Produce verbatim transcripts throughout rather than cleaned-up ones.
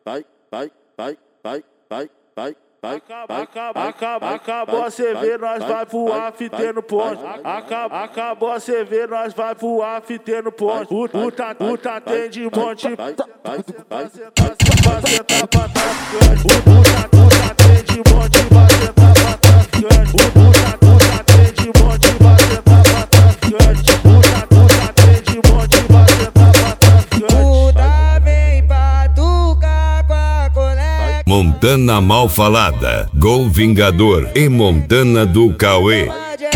vai, vai, vai, vai, vai, vai. Acabou a C V, nós vai voar, fitê no ponte. Acabou a C V, nós vai voar, fitê no ponte. Puta, puta, tem de monte. Vai sentar pra traficante. Puta, puta, tem de monte. Vai sentar pra traficante. Puta, puta, tem de monte. Vai sentar pra traficante. Puta, puta, tem de monte. Vai sentar pra traficante. Puta, vem pra tucar com a colega. Montana Mal Falada, Gol Vingador e Montana do Cauê.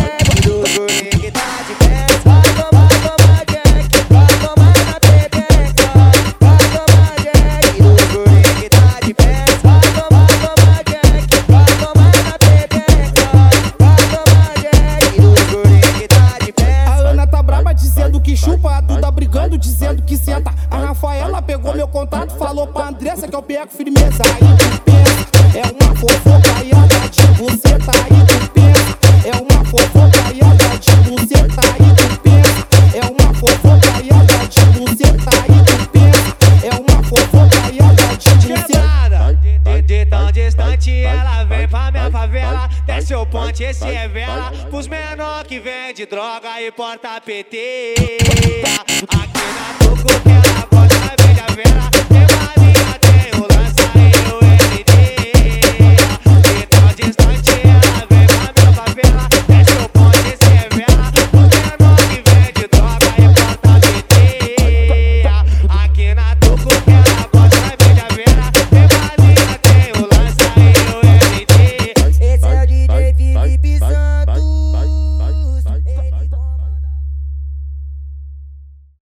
Dizendo que chupa, a Duda brigando, dizendo que senta. A Rafaela pegou meu contato, falou pra Andressa que eu pego firmeza. Aí tu pensa, é uma fofoca e a de buceta. Aí tu pensa, é uma fofoca e a de buceta. Aí tu pensa, é uma fofoca e a de buceta. Aí tu pensa, é uma fofoca e a de buceta. De tão distante ela vem pra minha favela. Desce o ponte, esse é vela. Pros menor que vende droga e porta P T. Aqui na Tucuquela